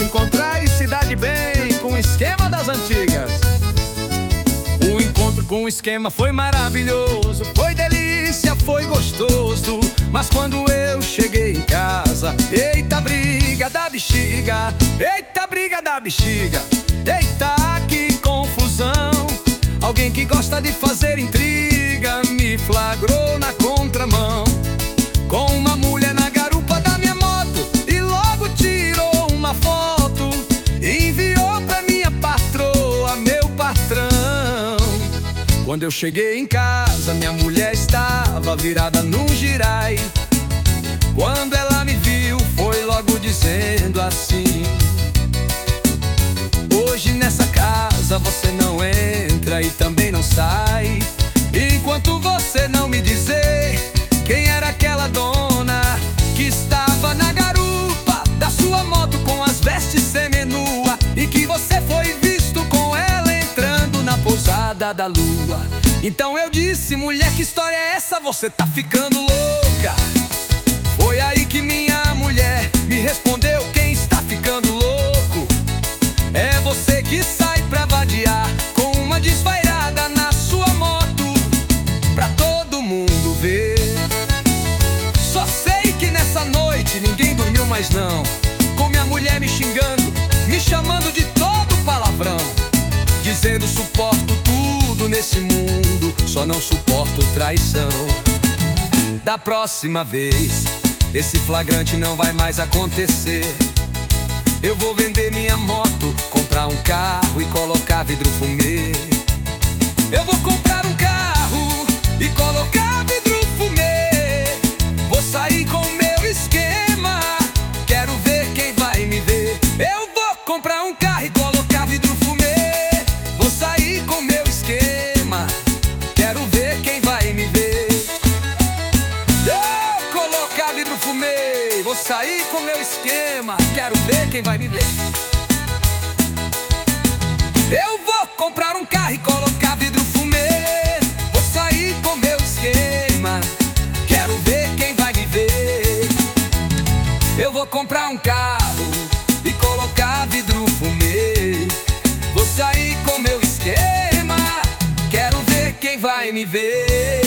se encontrar e se dar de bem com o esquema das antigas. O encontro com o esquema foi maravilhoso, foi delícia, foi gostoso. Mas quando eu cheguei em casa, eita briga da bexiga, eita briga da bexiga, eita que confusão. Alguém que gosta de fazer intriga me flagrou na contramão, com uma mulher na garupa da minha moto, e logo tirou uma foto e enviou pra minha patroa, meu patrão. Quando eu cheguei em casa, minha mulher estava virada num girai. Quando ela me viu, foi logo dizendo assim: hoje nessa casa você não entra e também não sai, enquanto você não me dizer quem era aquela dona que estava na garupa da sua moto com as vestes seminua, e que você foi visto com ela entrando na pousada da lua. Então eu disse: mulher, que história é essa? Você tá ficando louca. Foi aí que minha mulher me respondeu: quem está ficando louco é você que sai pra vadiar com uma desvairada na sua moto pra todo mundo ver. Só sei que nessa noite ninguém dormiu mais não, com minha mulher me xingando, me chamando de todo palavrão, dizendo: suporto tudo nesse mundo, só não suporto traição. Da próxima vez esse flagrante não vai mais acontecer. Eu vou vender minha moto, comprar um carro e colocar vidro fumê. Eu vou comprar um carro e colocar vidro fumê. Vou sair com o meu esquema, quero ver quem vai me ver. Eu vou comprar um carro e colocar vidro fumê. Vou sair com o meu esquema, quero ver quem vai me ver. Eu colocar vidro fumê, vou sair com o meu esquema, quero ver quem vai me ver. Eu vou comprar um carro e colocar vidro fumê. Vou sair com meu esquema, quero ver quem vai me ver. Eu vou comprar um carro e colocar vidro fumê. Vou sair com meu esquema, quero ver quem vai me ver.